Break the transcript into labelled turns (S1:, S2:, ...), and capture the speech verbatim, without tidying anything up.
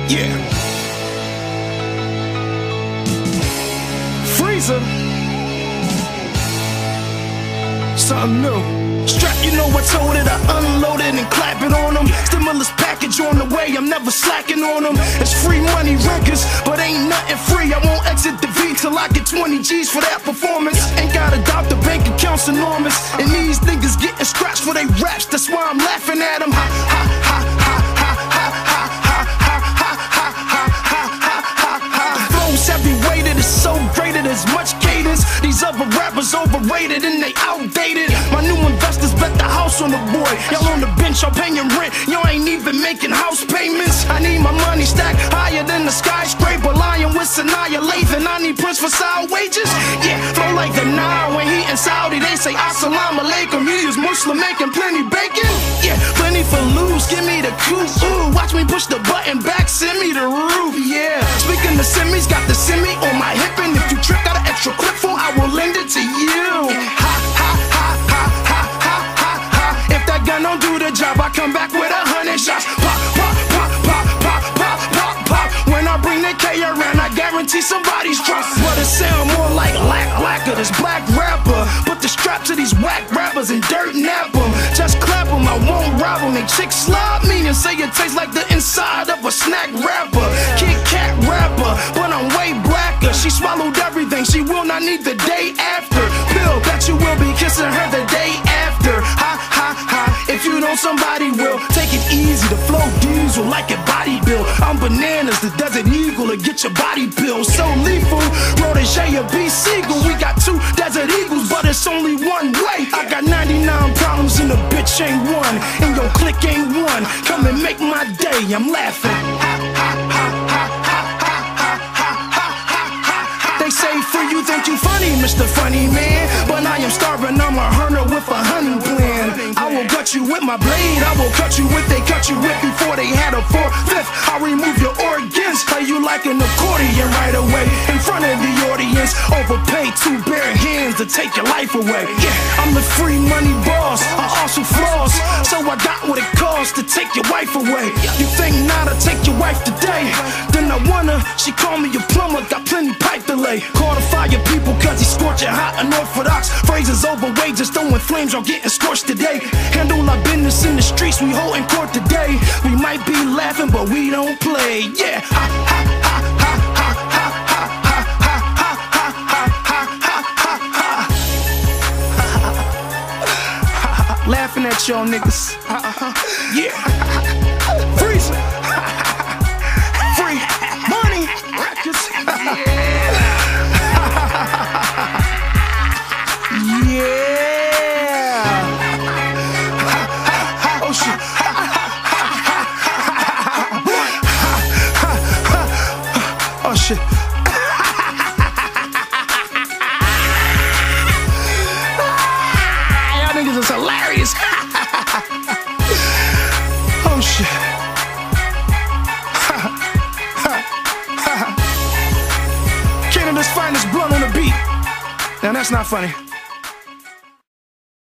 S1: Yeah. Freezer. Something new. Strap, you know I told it, I unloaded and clapping on them. Stimulus package on the way, I'm never slacking on them. It's free money records, but ain't nothing free. I won't exit the V till I get twenty G's for that performance. Ain't got a doubt the bank account's enormous, and these niggas getting scratched for they raps. That's why I'm laughing at them. Ha ha ha ha ha ha ha ha ha ha ha ha ha ha. The flow's heavy weighted, it's so great, it is much cadence. These other rappers overrated and they outdated. My new investors bet the house on the boy. Y'all on the bench, y'all paying rent. Y'all ain't even making house payments. I need my money stacked higher than the skyscraper. Lying with Sanaya Lathan. I need Prince for side wages. Yeah, flow like the Nile. When he in Saudi, they say Assalamu alaikum. He is Muslim, making plenty bacon. Yeah, plenty for loose. Give me the coup. Ooh, watch me push the button back. Send me the roof. Yeah, speaking of semis, got the semi on my hip. And if you trick, got an extra clip for, I will lend it to you. Ha ha ha ha ha ha ha ha. If that gun don't do the job, I come back with a hundred shots. Pop pop pop pop pop pop pop pop. When I bring the K around, I guarantee somebody's drunk. But it sound more like lack lacker, this black rapper. Put the strap to these whack rappers and dirt nap them. Just clap them, I won't rob them. They chicks slob me and say it tastes like the inside of a snack wrapper. Kit Kat rapper, but I'm way blacker. She swallowed everything, she will not need the day after. Pill, bet you will be kissing her the day after. Ha ha ha, if you know somebody will. Take it easy, the flow diesel like a body bill. I'm bananas, the desert eagle to get your body built. So lethal, Protege or B. Siegel. We got two desert eagles, but it's only one way. I got ninety-nine problems and a bitch ain't one, and your clique ain't one. Come and make my day, I'm laughing. Ha ha ha ha ha ha ha ha ha ha. They say free, you think you funny, Mister Funny Man, but I am starving, I'm a herner with a honey blend. I will gut you with my blade, I will cut you with they cut you with before they had a four-fifth. I'll remove your organs, play you like an accordion right away in front of the audience. Overpay two bare hands to take your life away. Yeah, I'm the free money boss, I also floss, so I got what it costs to take your wife away. You think not, I'll take your wife today, then I wanna, she call me a plumber, got plenty pipe to lay. Call the fire people cause he's scorching hot, unorthodox phrases overweight, just throwing flames, y'all getting scorched today. Handle our business in the streets, we holding court today. We might be laughing, but we don't play. Yeah, ha ha ha ha ha ha ha ha ha ha ha ha ha ha. Laughing at y'all niggas. Yeah, freeze. Free money records. Yeah. Oh shit. Oh shit. Y'all niggas is hilarious. Oh shit. Canada's finest blunt on the beat. Now that's not funny.